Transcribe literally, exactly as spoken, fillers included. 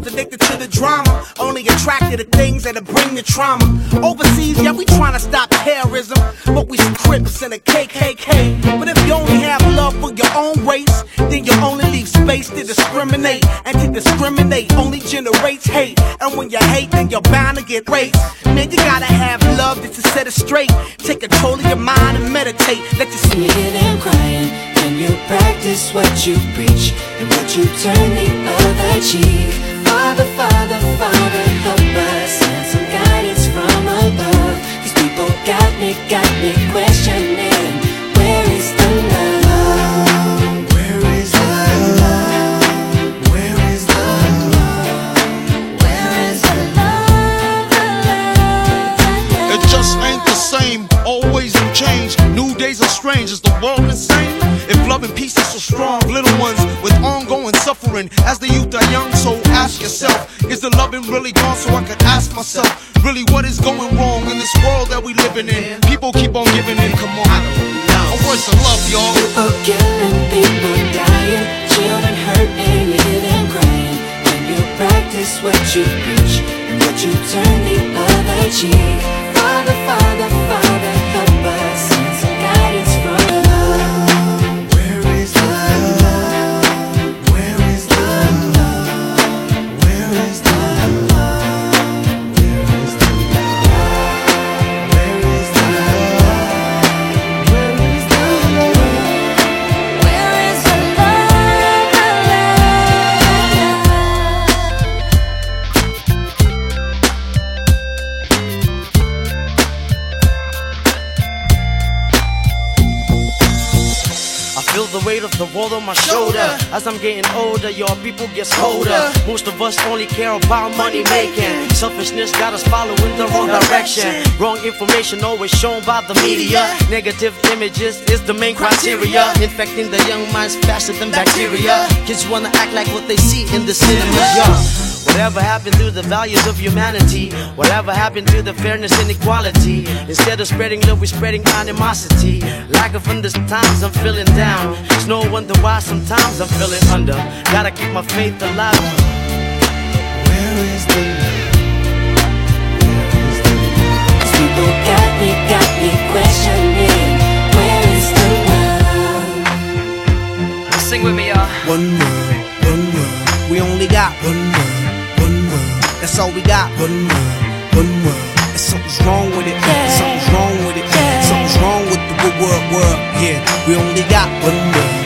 world's addicted to the drama, only attracted to things that'll bring the trauma. Overseas, yeah, we tryna stop terrorism, but we Crips and a K K K. But if you only have love for your own race, then you only leave space to discriminate. And to discriminate only generates hate. And when you hate, then you're bound to get raped. Man, you gotta have love just to set it straight. Take control of your mind and meditate. Let you see it and crying. Can you practice what you preach? And would you turn the other cheek? Father, Father, Father, help us. Send some guidance from above. These people got me, got me questioning. Where is the love? Where is the love? Where is the love? Where is the love? The love, the love? It just ain't the same, always in change. New days are strange, is the world insane? If love and peace is so strong, little ones with ongoing suffering. As the youth are young, so ask yourself, is the loving really gone? So I could ask myself, really what is going wrong in this world that we living in? People keep on giving in, come on. A voice of love, y'all. People killing, people dying, children hurt and living crying. When you practice what you preach, and would you turn the other cheek? Father, Father, Father, help us. Send some guidance from love. Where is the love? Where is the love? Where is the love? Where is the love? Where is the love? Where is the love? Where is the love? I feel the weight of the world on my shoulder. As I'm getting older, your people get colder. Most of us only care about money making. Selfishness got us following the wrong direction. Wrong information always shown by the media. Negative images is the main criteria, infecting the young minds faster than bacteria. Kids wanna act like what they see in the cinemas, yeah. Whatever happened to the values of humanity? Whatever happened to the fairness and equality? Instead of spreading love, we're spreading animosity. Lack of understands, I'm feeling down. It's no wonder why sometimes I'm feeling under. Gotta keep my faith alive. Where is the love? Where is the love? These people got me, got me questioning. Where is the love? Sing with me, y'all. one word, one word. We only got one word. That's all we got. One word, one word. And something's wrong with it. Yeah. Something's wrong with it. Yeah. Something's wrong with the good world, world. Yeah, we only got one word.